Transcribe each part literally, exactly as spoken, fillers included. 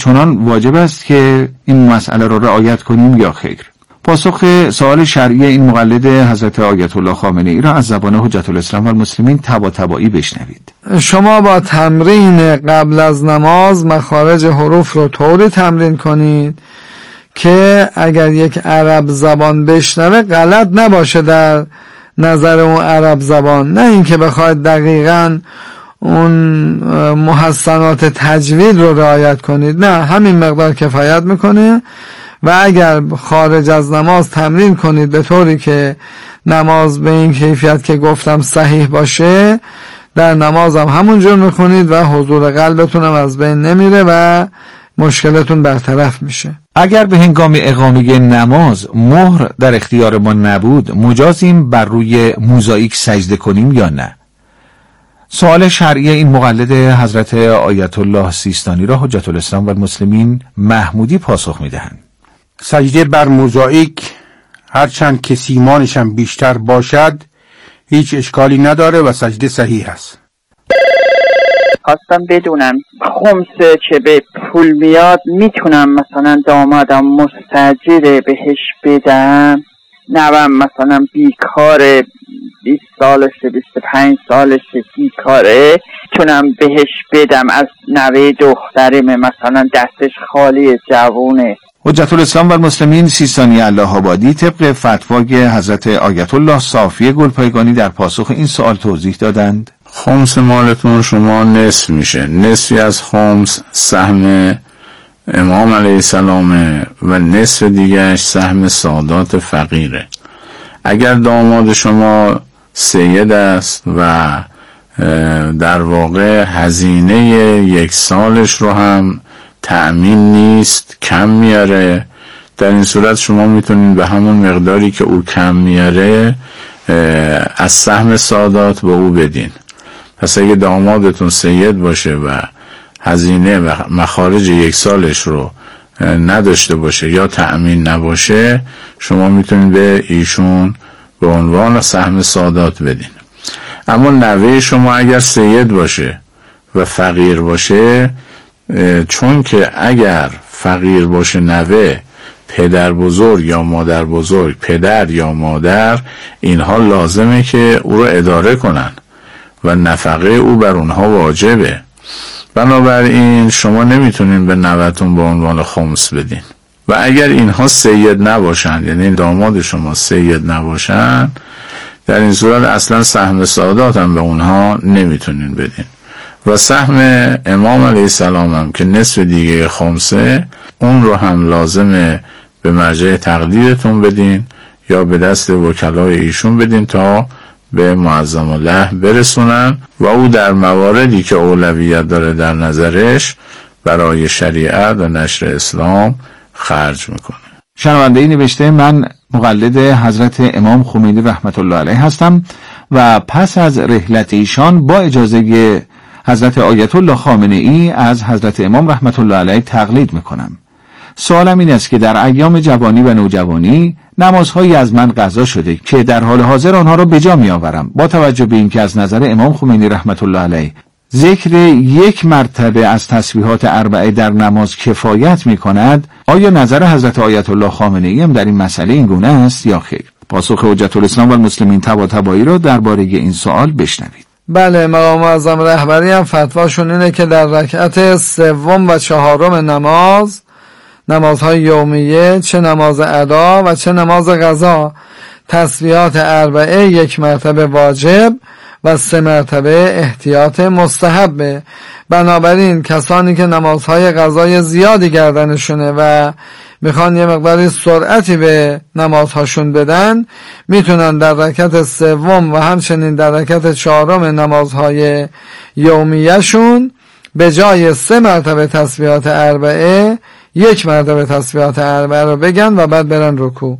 چنان واجب است که این مسئله را رعایت کنیم یا خیر؟ پاسخ سوال شرعی این مقلد حضرت آیت الله خامنه ای را از زبان حجت الاسلام و المسلمین طباطبایی بشنوید. شما با تمرین قبل از نماز مخارج حروف رو طوری تمرین کنید که اگر یک عرب زبان بشنوه غلط نباشه در نظر اون عرب زبان، نه اینکه بخواید دقیقاً اون محسنات تجوید رو رعایت کنید، نه، همین مقدار کفایت میکنه. و اگر خارج از نماز تمرین کنید به طوری که نماز به این کیفیت که گفتم صحیح باشه، در نماز هم همونجور میخونید و حضور قلبتون هم از بین نمیره و مشکلتون برطرف میشه. اگر به هنگام اقامه نماز مهر در اختیار ما نبود، مجازیم بر روی موزاییک سجده کنیم یا نه؟ سوال شرعی این مقلد حضرت آیت الله سیستانی را حجت الاسلام و المسلمین محمودی پاسخ میدهند. سجده بر موزاییک هرچند که سیمانش هم بیشتر باشد هیچ اشکالی نداره و سجده صحیح است. خواستم بدونم خمسه که به پول میاد میتونم مثلا دامادم مستاجره بهش بدم؟ نوام مثلا بیکاره، بیست سالشه، بیست و پنج سالشه بیکاره، تونم بهش بدم از نوه دخترم مثلا دستش خالی جوونه؟ حجت الاسلام و المسلمین سیستانی الله آبادی طبق فتوای حضرت آیت الله صافی گلپایگانی در پاسخ این سوال توضیح دادند. خمس مالتون شما نصف میشه، نصفی از خمس سهم امام علیه السلام و نصف دیگرش سهم سادات فقیره. اگر داماد شما سید است و در واقع هزینه یک سالش رو هم تأمین نیست، کم میاره، در این صورت شما میتونید به همون مقداری که او کم میاره از سهم سادات به او بدین. پس اگه دامادتون سید باشه و هزینه و مخارج یک سالش رو نداشته باشه یا تأمین نباشه، شما میتونید به ایشون به عنوان سهم سادات بدین. اما نوه شما اگر سید باشه و فقیر باشه، چون که اگر فقیر باشه نوه، پدر بزرگ یا مادر بزرگ، پدر یا مادر، اینها لازمه که او رو اداره کنن و نفقه او بر اونها واجبه. بنابراین شما نمیتونین به نوه‌تون به عنوان خمس بدین. و اگر اینها سید نباشن، یعنی داماد شما سید نباشن، در این صورت اصلا سهم سادات هم به اونها نمیتونین بدین. و سهم امام علیه السلام هم که نصف دیگه خمسه، اون رو هم لازمه به مرجع تقدیرتون بدین یا به دست وکلای ایشون بدین تا به معظم الله برسونن و او در مواردی که اولویت داره در نظرش برای شریعت و نشر اسلام خرج میکنه. شنونده‌ای نوشته من مقلد حضرت امام خمینی رحمت الله علیه هستم و پس از رحلت ایشان با اجازه حضرت آیت الله خامنه ای از حضرت امام رحمت الله علیه تقلید میکنم. سوالم این است که در ایام جوانی و نوجوانی نمازهایی از من قضا شده که در حال حاضر آنها را به جا می آورم. با توجه به اینکه از نظر امام خمینی رحمت الله علیه ذکر یک مرتبه از تسبیحات اربعه در نماز کفایت می کند، آیا نظر حضرت آیت الله خامنه ای هم در این مسئله این گونه است یا خیر؟ پاسخ حجت الاسلام و المسلمین طباطبایی را درباره این سوال بشنوید. بله، مقام معظم رهبری هم فتواشون اینه که در رکعت سوم و چهارم نماز، نمازهای یومیه، چه نماز ادا و چه نماز قضا، تسبیحات اربعه یک مرتبه واجب و سه مرتبه احتیاط مستحبه. بنابراین کسانی که نمازهای قضای زیادی گردنشونه و میخوان یه مقداری سرعتی به نمازهاشون بدن، میتونن در رکعت سوم و همچنین در رکعت چهارم نمازهای یومیهشون به جای سه مرتبه تسبیحات اربعه یک مرتبه تسبیحات اربعه رو بگن و بعد برن رکوع.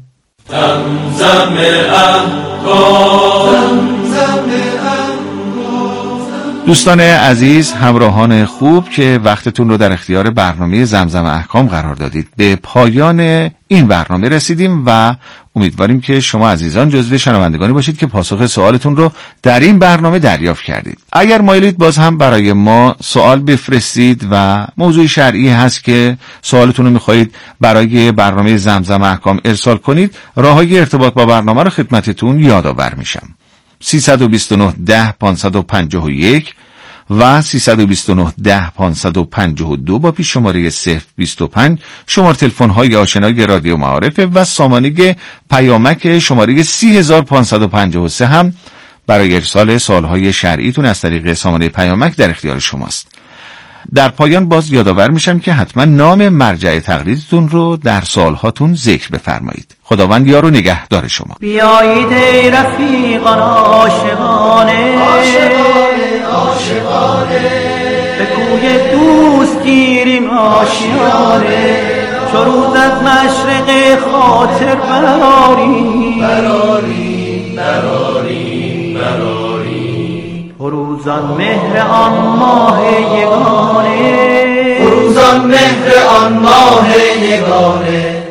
زمزم دوستان عزیز، همراهان خوب که وقتتون رو در اختیار برنامه زمزم احکام قرار دادید، به پایان این برنامه رسیدیم و امیدواریم که شما عزیزان جزو شنوندگانی باشید که پاسخ سوالتون رو در این برنامه دریافت کردید. اگر مایلید باز هم برای ما سوال بفرستید و موضوع شرعی هست که سوالتون رو میخواهید برای برنامه زمزم احکام ارسال کنید، راههای ارتباط با برنامه رو خدمتتون یادآور میشم. سیصد و بیست و نه ده پانصد و پنجاه و یک و سیصد و بیست و نه ده پانصد و پنجاه و دو با پیش شماره صفر بیست و پنج شماره تلفن های آشنای رادیو معارف و سامانه پیامک شماره سی هزار پانصد و پنجاه و سه هم برای ارسال سوالهای شرعیتون از طریق سامانه پیامک در اختیار شماست. در پایان باز یادآور میشم که حتما نام مرجع تقلیدتون رو در سوالهاتون ذکر بفرمایید. خداوند یار و نگهدار شما. بیایید ای رفیقان عاشقانه عاشقانه عاشقانه به کوی دوست گیریم آشیانه، چو روز از مشرق خاطر براریم براریم براریم براریم فروزان مهر آن ماه یگانه فروزان مهر آن ماه یگانه.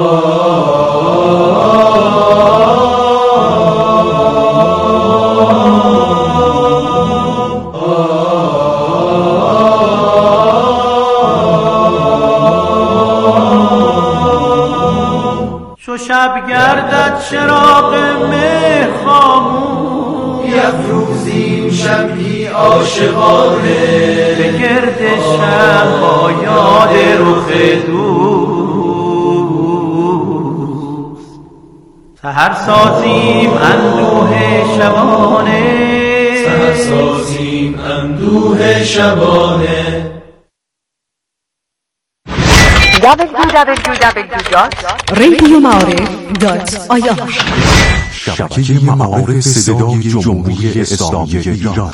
چو شب گردد چراغ مهر خاموش بیفروزیم شمعی عاشقانه به گرد شب با یاد رخ دوست سحر سازیم اندوه شبانه سحر سازیم اندوه شبانه. دبلیو دبلیو دبلیو دات رادیو معارف دات آی آر شبکه معارف صدای جمهوری اسلامی ایران.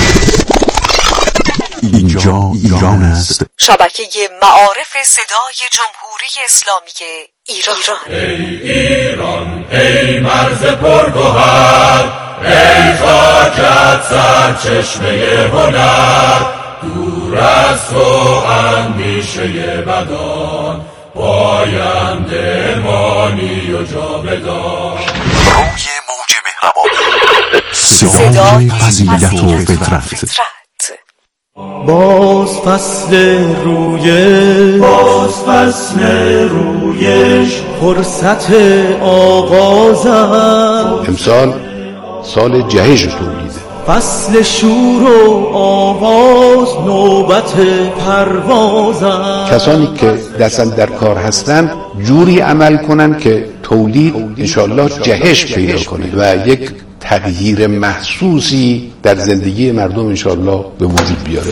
اینجا ایران است. شبکه معارف صدای جمهوری اسلامی ایران. ای ایران ای مرز پرگوهر، ای خاکت سرچشمه هنر، دور از تو اندیشه بدان، پاینده مانی و جاودان. روی موج مهربانی، صدای فضیلت و فطرت. باز فصل رویش باز فصل رویش فرصت آغازم. امسال سال جهش تولیده، فصل شور و آواز نوبت پروازم. کسانی که دستن در کار هستن جوری عمل کنن که تولید انشالله جهش پیدا کنه و یک تغییر محسوسی در زندگی مردم انشالله به وجود بیاره.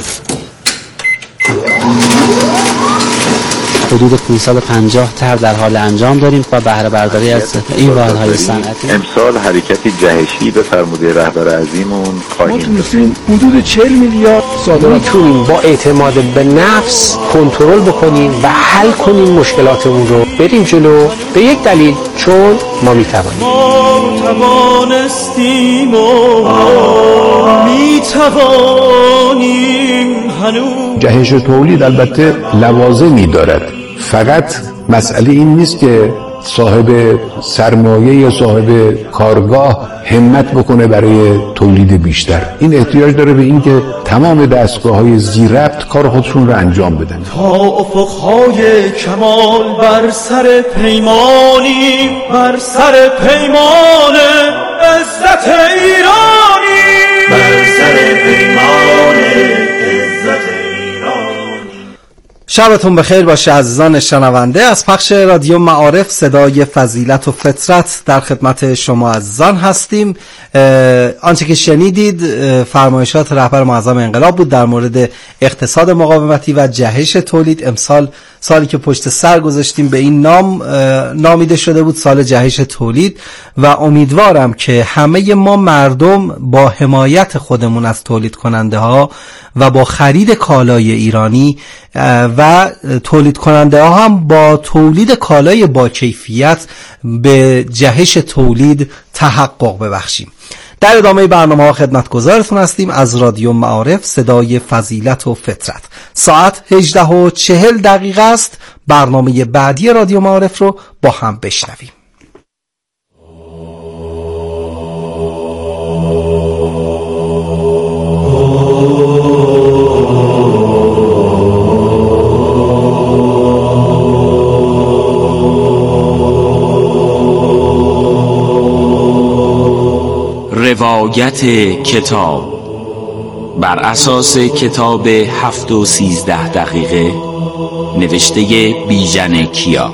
حدود پانصد و پنجاه طرح در حال انجام داریم و بهره برداری از این واحدهای صنعتی. امسال حرکتی جهشی به فرموده رهبر عظیممون خواهیم داشت. ما تونستیم حدود چهل میلیارد صادرات میتونیم با اعتماد به نفس کنترل بکنیم و حل کنیم مشکلاتمون رو، بریم جلو. به یک دلیل، چون ما میتوانیم. ما توانستیم و میتوانیم هنوز. جهش تولید البته لوازمی دارد، فقط مسئله این نیست که صاحب سرمایه یا صاحب کارگاه همت بکنه برای تولید بیشتر. این احتیاج داره به این که تمام دستگاه‌های ذی‌ربط کار خودشون رو انجام بدن. تا افق‌های کمال بر سر پیمانی، بر سر پیمان عزت ایرانی، بر سر پیمان عزت ایرانی. شبتون بخیر باشه عزیزان شنونده. از پخش رادیو معارف صدای فضیلت و فطرت در خدمت شما عزیزان هستیم. آنچه که شنیدید فرمایشات رهبر معظم انقلاب بود در مورد اقتصاد مقاومتی و جهش تولید. امسال سالی که پشت سر گذاشتیم به این نام نامیده شده بود، سال جهش تولید، و امیدوارم که همه ما مردم با حمایت خودمون از تولید کننده ها و با خرید کالای ایرانی و تولید کننده ها هم با تولید کالای با کیفیت به جهش تولید تحقق ببخشیم. در ادامه برنامه ها خدمتگزارتون هستیم از رادیو معارف، صدای فضیلت و فطرت. ساعت هجده و چهل دقیقه است. برنامه بعدی رادیو معارف رو با هم بشنویم. روایت کتاب بر اساس کتاب هفت و سیزده دقیقه نوشته بیژن کیا.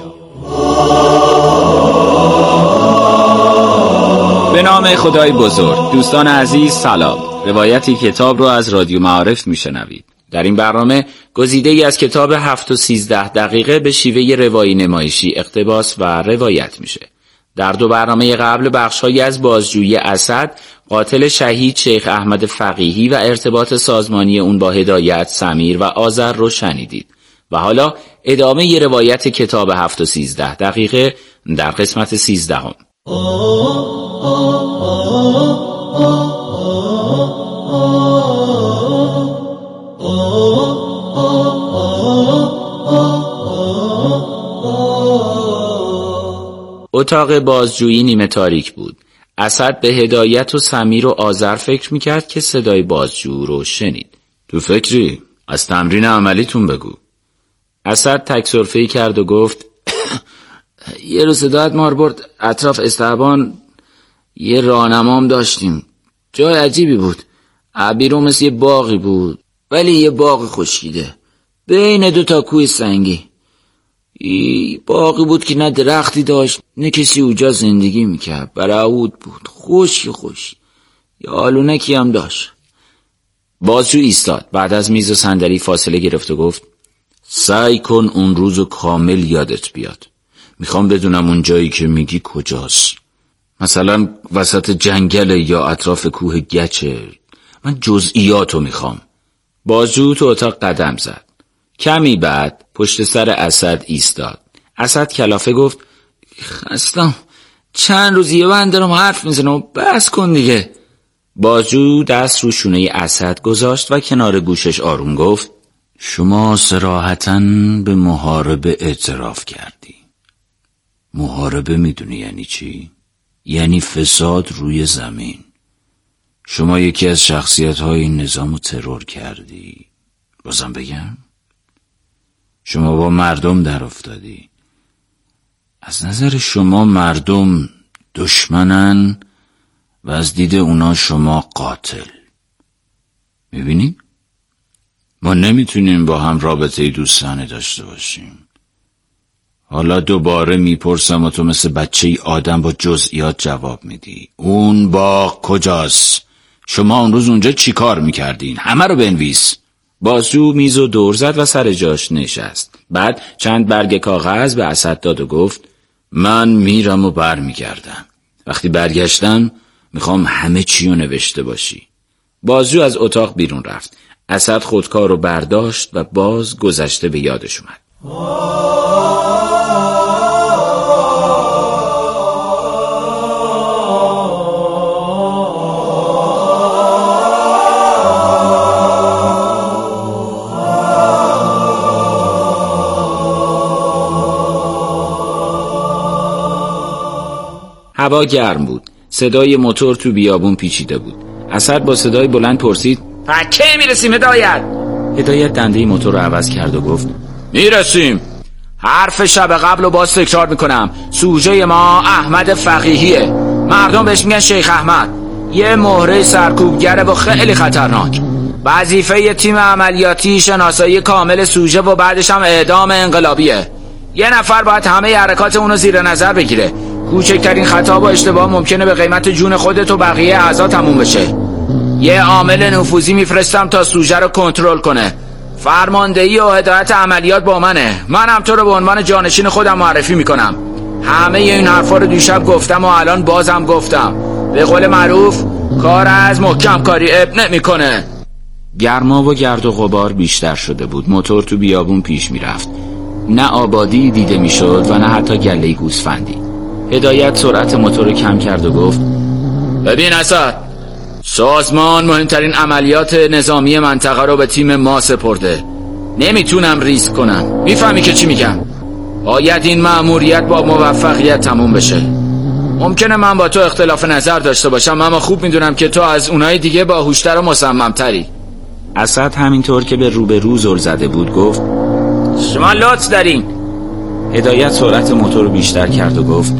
به نام خدای بزرگ. دوستان عزیز سلام. روایتی کتاب رو از رادیو معارف میشنوید. در این برنامه گزیده ای از کتاب هفت و سیزده دقیقه به شیوه روایی نمایشی اقتباس و روایت میشه. در دو برنامه قبل بخش‌هایی از بازجویی اسد، قاتل شهید شیخ احمد فقیهی و ارتباط سازمانی اون با هدایت، سمیر و آذر رو شنیدید و حالا ادامه ی روایت کتاب هفت و سیزده دقیقه در قسمت سیزدهم. اتاق بازجویی نیمه تاریک بود. اسد به هدایت و سمیر و آذر فکر میکرد که صدای بازجو رو شنید. تو فکری؟ از تمرین عملیتون بگو. اسد تک سرفه‌ای کرد و گفت یه روز صدایت مار برد اطراف استعبان، یه راهنمام داشتیم، جای عجیبی بود. عبیرو مثل یه باغی بود، ولی یه باغ خشکیده بین دو تا کوه سنگی. ای باغی بود که نه درختی داشت نه کسی اونجا زندگی میکرد. برعود بود، خشک خشک، یه آلونکی هم داشت. بازجو ایستاد، بعد از میز و صندلی فاصله گرفت و گفت سعی کن اون روزو کامل یادت بیاد. میخوام بدونم اون جایی که میگی کجاست. مثلا وسط جنگل یا اطراف کوه گچه. من جزئیاتو میخوام. بازجو تو اتاق قدم زد. کمی بعد پشت سر اسد ایستاد. اسد کلافه گفت خستم، چند روز یه بند دارم حرف میزنم، بس کن دیگه. بازجو دست رو شونه اسد گذاشت و کنار گوشش آروم گفت شما صراحتاً به محاربه اعتراف کردی. محاربه میدونی یعنی چی؟ یعنی فساد روی زمین. شما یکی از شخصیت‌های این نظام رو ترور کردی. بازم بگم؟ شما با مردم در افتادی. از نظر شما مردم دشمنن و از دید اونا شما قاتل. میبینی؟ ما نمیتونیم با هم رابطه دوستانه داشته باشیم. حالا دوباره میپرسم و تو مثل بچه ای آدم با جزئیات جواب میدی. اون باغ کجاست؟ شما اون روز اونجا چی کار میکردین؟ همه رو بنویس. بازجو میز و دور زد و سر جاش نشست. بعد چند برگ کاغذ به اسد داد و گفت من میرم و بر میگردم. وقتی برگشتم میخوام همه چی رو نوشته باشی. بازجو از اتاق بیرون رفت. اسد خودکار رو برداشت و باز گذشته به یادش اومد. هوا گرم بود. صدای موتور تو بیابون پیچیده بود. اسد با صدای بلند پرسید کی میرسیم هدایت؟ هدایت دنده موتور رو عوض کرد و گفت میرسیم. حرف شب قبل رو باز تکرار میکنم. سوژه ما احمد فقیهیه. مردم بهش میگن شیخ احمد. یه مهره سرکوبگره و خیلی خطرناک. وظیفه تیم عملیاتی شناسایی کامل سوژه و بعدش هم اعدام انقلابیه. یه نفر باید همه حرکات اونو زیر نظر بگیره. کوچکترین خطا و اشتباه ممکنه به قیمت جون خودت و بقیه اعضا تموم بشه. یه عامل نفوذی میفرستم تا سوژه رو کنترل کنه. فرماندهی و هدایت عملیات با منه. منم تو رو به عنوان جانشین خودم معرفی میکنم. همه این حرفا رو دیشب گفتم و الان بازم گفتم. به قول معروف کار از محکم کاری اب نمیکنه. گرما و گرد و غبار بیشتر شده بود. موتور تو بیابون پیش میرفت. نه آبادی دیده میشد و نه حتی گله گوسفندی. هدایت سرعت موتور رو کم کرد و گفت ببین اسد، سازمان مهمترین عملیات نظامی منطقه رو به تیم ما سپرده. نمیتونم ریسک کنم. میفهمی که چی میگم؟ باید این مأموریت با موفقیت تموم بشه. ممکنه من با تو اختلاف نظر داشته باشم، اما خوب میدونم که تو از اونای دیگه باهوشتر و مصممتری. اسد همینطور که به رو به رو زل زده بود گفت شما لطف دارین. هدایت سرعت موتور رو بیشتر کرد و گفت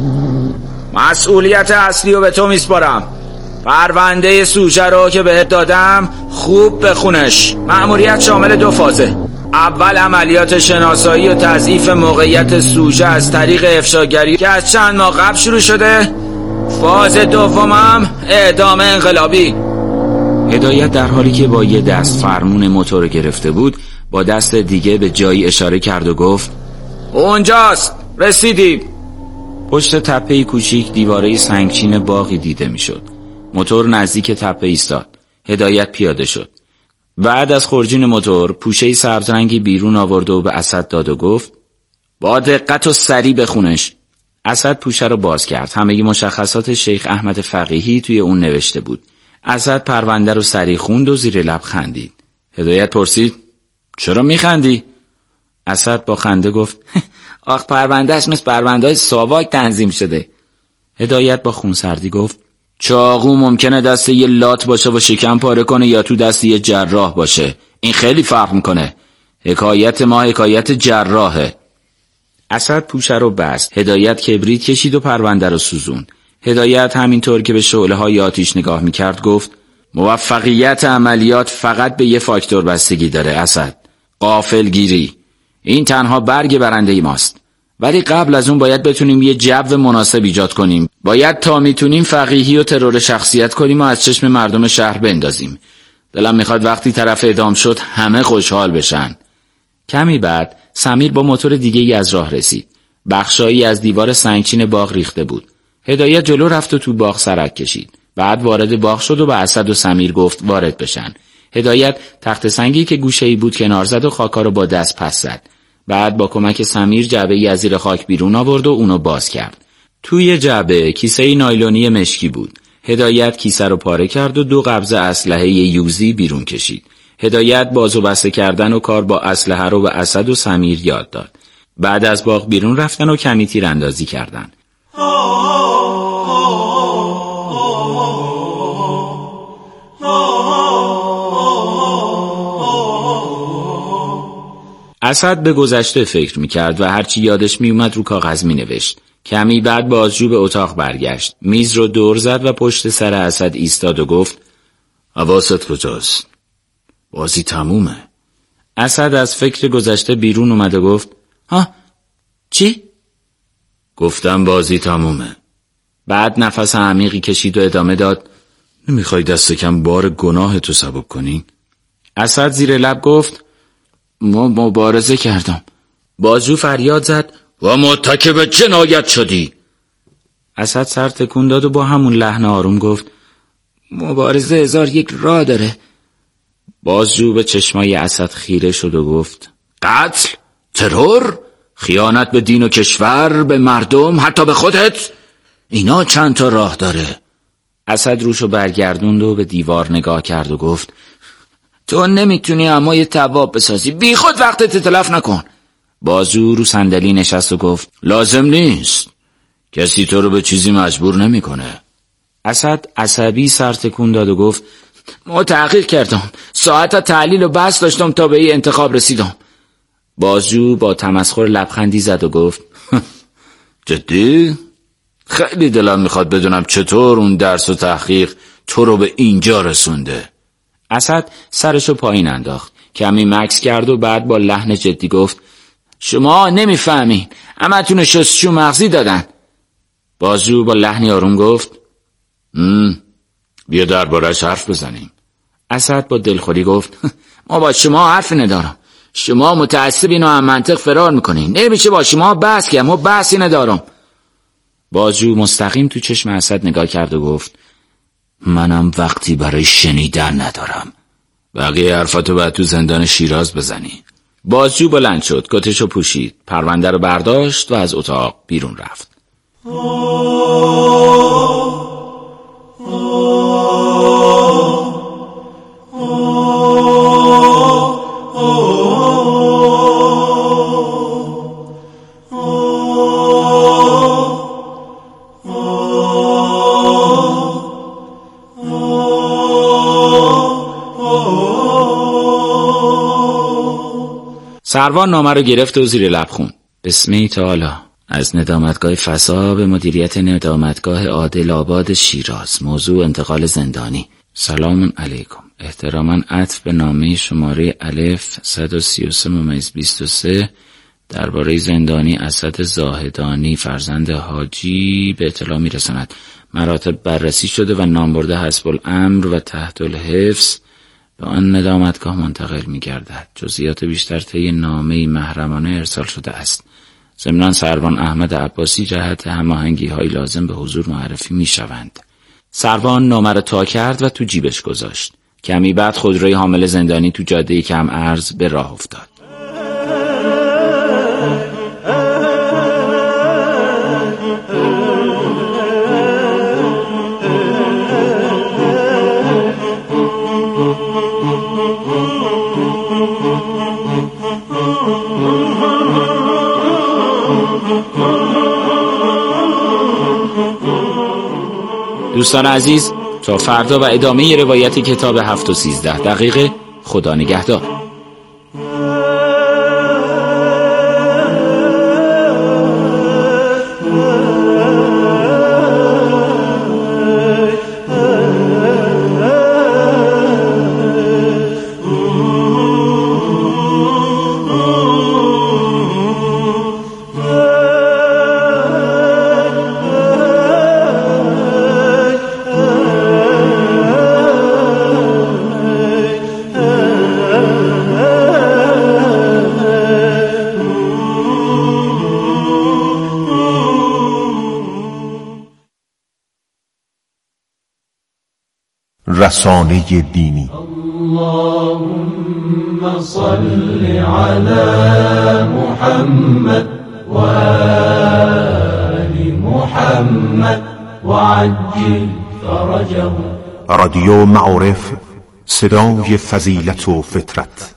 مسئولیت اصلی رو به تو میسپارم. پرونده سوژه رو که بهت دادم خوب بخونش. مأموریت شامل دو فازه. اول عملیات شناسایی و تضعیف موقعیت سوژه از طریق افشاگری که از چند ماه قبل شروع شده. فاز دومم اعدام انقلابی. هدایت در حالی که با یه دست فرمون موتور گرفته بود با دست دیگه به جایی اشاره کرد و گفت اونجاست، رسیدیم. پشت تپه کوچیک دیواره سنگچین باغی دیده میشد. موتور نزدیک تپه ایستاد. هدایت پیاده شد. بعد از خرجین موتور پوشه سبز رنگی بیرون آورد و به اسد داد و گفت با دقت و سریع بخونش. اسد پوشه رو باز کرد. همه مشخصات شیخ احمد فقیهی توی اون نوشته بود. اسد پرونده رو سریع خوند و زیر لب خندید. هدایت پرسید چرا میخندی؟ اسد با خنده گفت آخ پروندهش مثل پرونده‌های ساواک تنظیم شده. هدایت با خونسردی گفت چاقو ممکنه دست یه لات باشه و شکم پاره کنه یا تو دست یه جراح باشه. این خیلی فرق میکنه. حکایت ما حکایت جراحه. اسد پوشه رو بست. هدایت کبریت کشید و پرونده رو سوزوند. هدایت همینطور که به شعله های آتیش نگاه میکرد گفت موفقیت عملیات فقط به یه فاکتور بستگی داره اسد. غافلگیری. این تنها برگ برنده ای ماست. ولی قبل از اون باید بتونیم یه جو مناسب ایجاد کنیم. باید تا میتونیم فقیهی و ترور شخصیت کنیم و از چشم مردم شهر بندازیم. دلم میخواد وقتی طرف اعدام شد همه خوشحال بشن. کمی بعد سمیر با موتور دیگه ای از راه رسید. بخشایی از دیوار سنگچین باغ ریخته بود. هدایت جلو رفت و تو باغ سرک کشید. بعد وارد باغ شد و به اسد و سمیر گفت وارد بشن. هدایت تخت سنگی که گوشه‌ای بود کنار زد و خاکا رو با دست پس زد. بعد با کمک سمیر جعبه‌ای از زیر خاک بیرون آورد و اونو باز کرد. توی جعبه کیسه نایلونی مشکی بود. هدایت کیسه رو پاره کرد و دو قبضه اسلحه یوزی بیرون کشید. هدایت باز و بسته کردن و کار با اسلحه رو به اسد و سمیر یاد داد. بعد از باغ بیرون رفتن و کمی تیراندازی کردن. اسد به گذشته فکر میکرد و هرچی یادش میومد رو کاغذ مینوشت. کمی بعد بازجو به اتاق برگشت. میز رو دور زد و پشت سر اسد ایستاد و گفت حواست کجاست؟ بازی تمومه. اسد از فکر گذشته بیرون اومد و گفت ها چی؟ گفتم بازی تمومه. بعد نفس عمیقی کشید و ادامه داد نمیخوای دست کم بار گناه تو سبب کنی؟ اسد زیر لب گفت ما مبارزه کردم. بازجو فریاد زد و مرتکب جنایت شدی. اسد سر تکون داد و با همون لحن آروم گفت مبارزه هزار یک راه داره. بازجو به چشمای اسد خیره شد و گفت قتل، ترور، خیانت به دین و کشور، به مردم، حتی به خودت، اینا چند تا راه داره. اسد روشو برگردوند و به دیوار نگاه کرد و گفت تو نمیتونی اما یه تواب بسازی، بی خود وقتت تلف نکن. بازجو رو صندلی نشست و گفت لازم نیست، کسی تو رو به چیزی مجبور نمیکنه. اسد عصبی سر تکون داد و گفت ما تحقیق کردم، ساعت تحلیل و بحث داشتم تا به این انتخاب رسیدم. بازجو با تمسخر لبخندی زد و گفت جدی؟ خیلی دلم میخواد بدونم چطور اون درس و تحقیق تو رو به اینجا رسونده. اسد سرشو پایین انداخت، کمی مکث کرد و بعد با لحن جدی گفت شما نمیفهمین، همتون شستشو مغزی دادن. بازجو با لحنی آروم گفت هم بیا درباره‌اش حرف بزنیم. اسد با دلخوری گفت ما با شما حرفی ندارم، شما متعصبین و هم منطق فرار میکنین، نمیشه با شما بحث کنم، ما بحثی ندارم. بازجو مستقیم تو چشم اسد نگاه کرد و گفت منم وقتی برای شنیدن ندارم، بقیه حرفاتو باید تو زندان شیراز بزنی. بازجو بلند شد، کتشو پوشید، پرونده رو برداشت و از اتاق بیرون رفت. Oh, oh, oh. سروان نامه رو گرفت و زیر لب خوند. بسمی تعالی. از ندامتگاه فسا به مدیریت ندامتگاه عادل آباد شیراز. موضوع انتقال زندانی. سلام علیکم. احتراما عطف به نامه شماره الف صد و سی و سه ممیز بیست و سه درباره زندانی اسد زاهدانی فرزند حاجی به اطلاع میرساند. مراتب بررسی شده و نامبرده حسب الامر و تحت الحفظ به آن ندامتگاه منتقل می‌گردد. جزئیات بیشتر طی نامه‌ای محرمانه ارسال شده است. ضمناً سروان احمد عباسی جهت هماهنگی‌های لازم به حضور معرفی می‌شوند. سروان نامه را تا کرد و تو جیبش گذاشت. کمی بعد خودروی حامل زندانی تو جاده کم ارز به راه افتاد. دوستان عزیز، تا فردا و ادامه روایت کتاب هفت و سیزده دقیقه. خدا نگهدار. رسانه دینی. اللهم صل علی محمد و آل محمد و عجل فرجهم. رادیو معارف، صدای فضیلت و فطرت.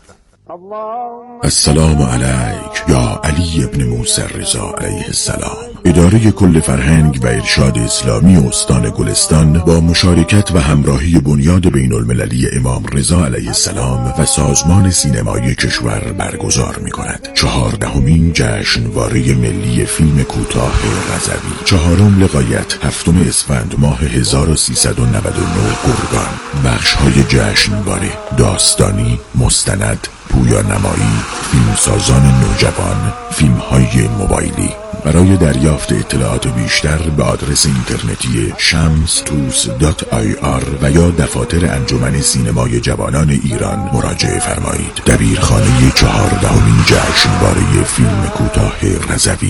السلام علیک یا علی ابن موسی رضا علیه السلام. اداره کل فرهنگ و ارشاد اسلامی استان گلستان با مشارکت و همراهی بنیاد بین المللی امام رضا علیه السلام و سازمان سینمای کشور برگزار می کند چهاردهمین جشنواره ملی فیلم کوتاه رضوی. چهارم لقایت هفتم اسفند ماه هزار و سیصد و نود و نه گرگان. بخش های جشنواره: داستانی، مستند، پویانمایی، فیلمسازان نوجوان، فیلم های موبایلی. برای دریافت اطلاعات بیشتر به آدرس اینترنتی شمس توس دات آی آر و یا دفاتر انجمن سینمای جوانان ایران مراجعه فرمایید. دبیرخانه چهاردهمین جشنواره فیلم کوتاه رضوی.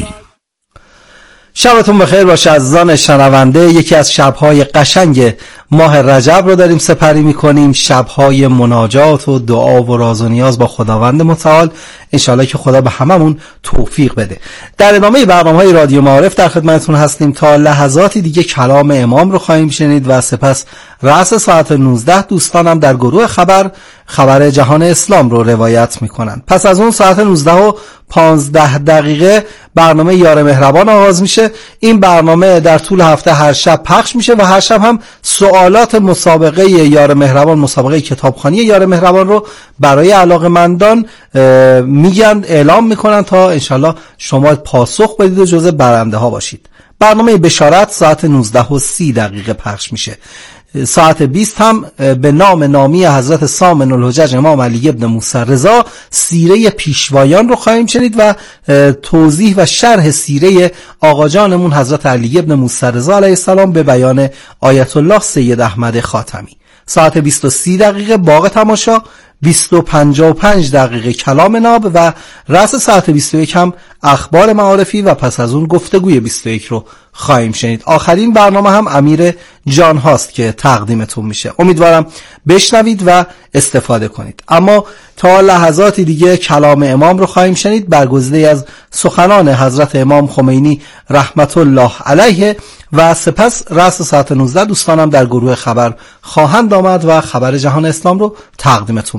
شبتون بخیر باشه عزیزان شنونده. یکی از شبهای قشنگ ماه رجب رو داریم سپری میکنیم، شبهای مناجات و دعا و راز و نیاز با خداوند متعال. انشاءالله که خدا به هممون توفیق بده. در ادامه برنامه‌های رادیو معارف در خدمتتون هستیم. تا لحظاتی دیگه کلام امام رو خواهیم شنید و سپس رأس ساعت نوزده دوستانم در گروه خبر خبر جهان اسلام رو روایت میکنن. پس از اون ساعت نوزده و پانزده دقیقه برنامه یار مهربان آغاز میشه. این برنامه در طول هفته هر شب پخش میشه و هر شب هم سوالات مسابقه یار مهربان، مسابقه کتابخوانی یار مهربان رو برای علاقه‌مندان میگن، اعلام میکنن تا انشالله شما پاسخ بدید و جزو برنده ها باشید. برنامه بشارت ساعت نوزده و سی دقیقه پخش میشه. ساعت بیست هم به نام نامی حضرت سامن الحجج امام علی ابن موسی رضا سیره پیشوایان رو خواهیم شنید و توضیح و شرح سیره آقا جانمون حضرت علی ابن موسی رضا علیه السلام به بیان آیت الله سید احمد خاتمی. ساعت بیست و سی دقیقه باغ تماشا، بیست و پنجاه و پنج دقیقه کلام ناب و رأس ساعت بیست و یک هم اخبار معارفی و پس از اون گفتگوی بیست و یک رو خواهیم شنید. آخرین برنامه هم امیر جان هاست که تقدیمتون میشه. امیدوارم بشنوید و استفاده کنید. اما تا لحظاتی دیگه کلام امام رو خواهیم شنید، برگزیده از سخنان حضرت امام خمینی رحمت الله علیه و سپس رأس ساعت نوزده دوستانم در گروه خبر خواهند آمد و خبر جهان اسلام رو تقدیمتون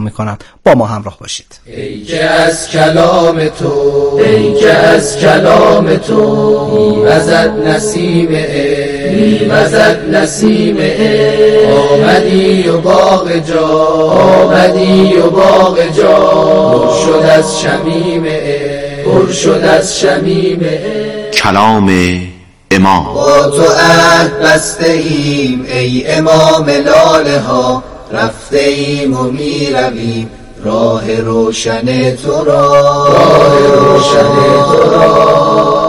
میکنن. با ما همراه باشید. ای که از کلام تو ای که از کلام تو میوزد نسیم میوزد نسیم آمدی و باغ جا آمدی و باغ جا پر شد از شمیم پر شد از شمیم کلام امام. با تو عهد بسته ایم ای امام لاله ها، رفته ایم و می رویم راه روشن تو را راه روشن تو را.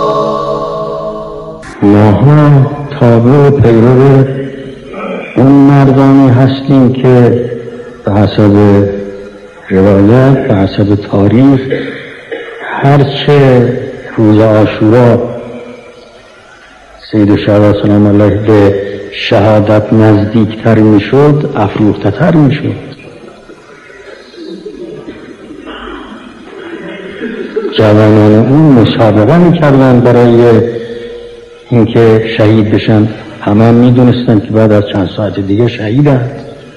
ماها تابع پیرو اون مردانی هستیم که به حسب روایت به حسب تاریخ هرچه روز عاشورا سید الشهدا سلام الله به شهادت نزدیکتر میشد افروخته تر میشد. جوانان اون مسابقه میکردن برای اینکه شهید بشن. همه هم میدونستن که بعد از چند ساعت دیگه شهیدن.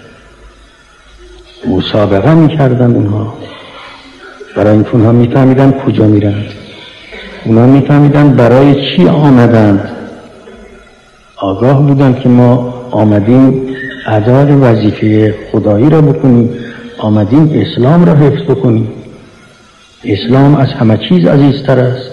مسابقه میکردن اونها برای اینکه اونها میفهمیدن کجا میرن، اونها میفهمیدن برای چی آمدند. آگاه بودن که ما آمدیم ادای وظیفه خدایی را بکنیم، آمدیم اسلام را حفظ بکنیم. اسلام از همه چیز عزیزتر است.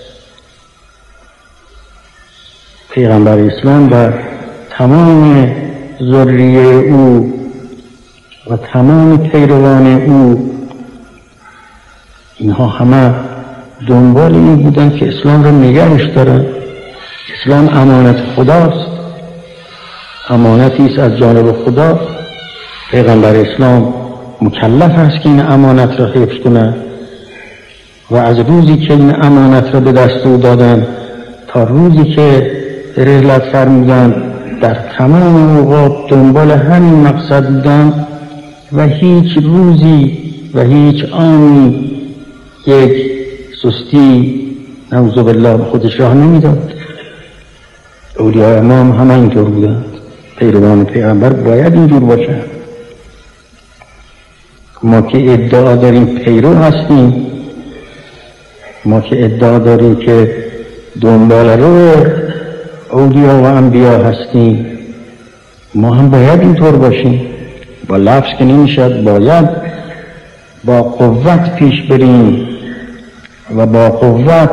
پیغمبر اسلام و تمام ذریه او و تمام پیروان او اینها همه دنبال این بودن که اسلام را نگهش دارن. اسلام امانت خداست، امانتی است از جانب خدا. پیغمبر اسلام مکلف است که این امانت را حفظ کنه و از روزی که این امانت را به دست او دادن تا روزی که رحلت فرمودن در تمام اوقات دنبال همین مقصد بودن و هیچ روزی و هیچ آنی یک سستی نعوذ بالله به خودش راه نمیداد. اولیاء امام همه اینطور بودند. پیروان پیغمبر باید اینجور باشن. ما که ادعا داریم پیرو هستیم، ما که ادعا داریم که دنبال رو اولیاء و انبیا هستیم، ما هم باید اینطور باشیم. با لفظ که نمیشد، باید با قوت پیش بریم و با قوت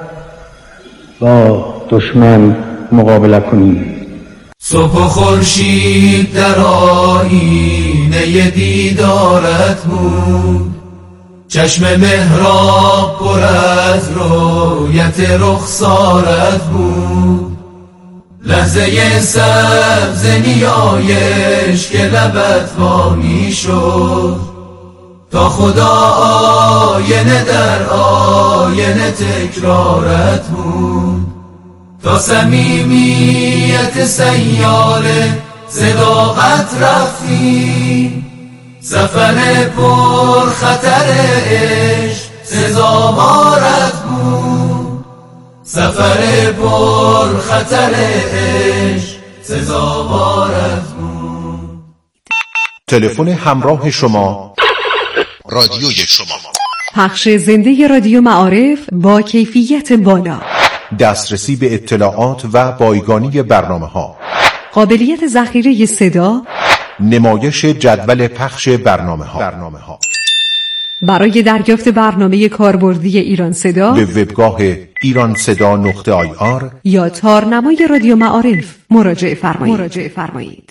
با دشمن مقابله کنیم. صبح و خورشید در آینه دیدارت بود، چشم محراب پر از رویت رخسارت بود، لحظه سبز نیایش که لبت وا می شد، تا خدا آینه در آینه تکرارت بود، تا صمیمیت سیاله صداقت رفتی، سفر پر خطر عشق سزاوارت بود، سفر پر خطر عشق سزاوارت بود. تلفن همراه شما، رادیوی شما. پخش زنده رادیو معارف با کیفیت بالا، دسترسی به اطلاعات و بایگانی برنامه ها، قابلیت ذخیره صدا، نمایش جدول پخش برنامه ها. برنامه ها. برای دریافت برنامه کاربردی ایران صدا به وبگاه ایران صدا نقطه آی آر یا تارنمای رادیو معارف مراجعه فرمایید. مراجعه فرمایید.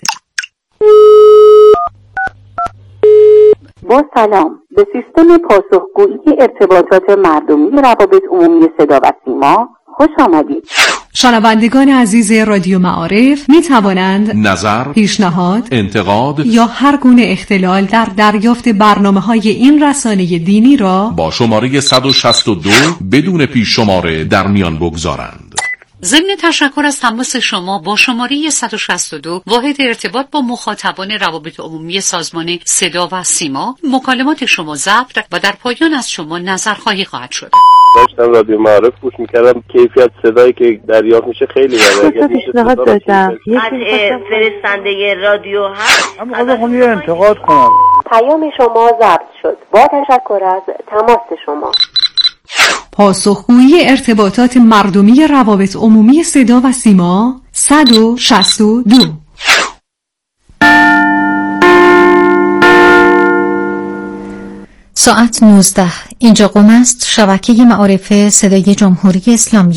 با سلام، به سیستم پاسخگویی ارتباطات مردمی روابط عمومی صدا و سیما خوش آمدید. شنوندگان عزیز رادیو معارف می توانند نظر، پیشنهاد، انتقاد یا هر گونه اختلال در دریافت برنامه‌های این رسانه دینی را با شماره صد و شصت و دو بدون پیش شماره در میان بگذارند. ضمن تشکر از تماس شما با شماره صد و شصت و دو واحد ارتباط با مخاطبان روابط عمومی سازمان صدا و سیما، مکالمات شما ضبط و در پایان از شما نظرخواهی خواهد شد. داشتم رادیو معارف گوش میکردم، کیفیت صدایی که دریافت میشه خیلی بالا. پیشنهاد داشتم قطع فرستنده رادیو هست. اما خواستم یه انتقاد کنم. پیام شما ضبط شد. با تشکر از تماس شما. پاسخگویی ارتباطات مردمی روابط عمومی صدا و سیما صد و شصت و دو. ساعت نوزده. اینجا قم است، شبکه معارف صدای جمهوری اسلامی.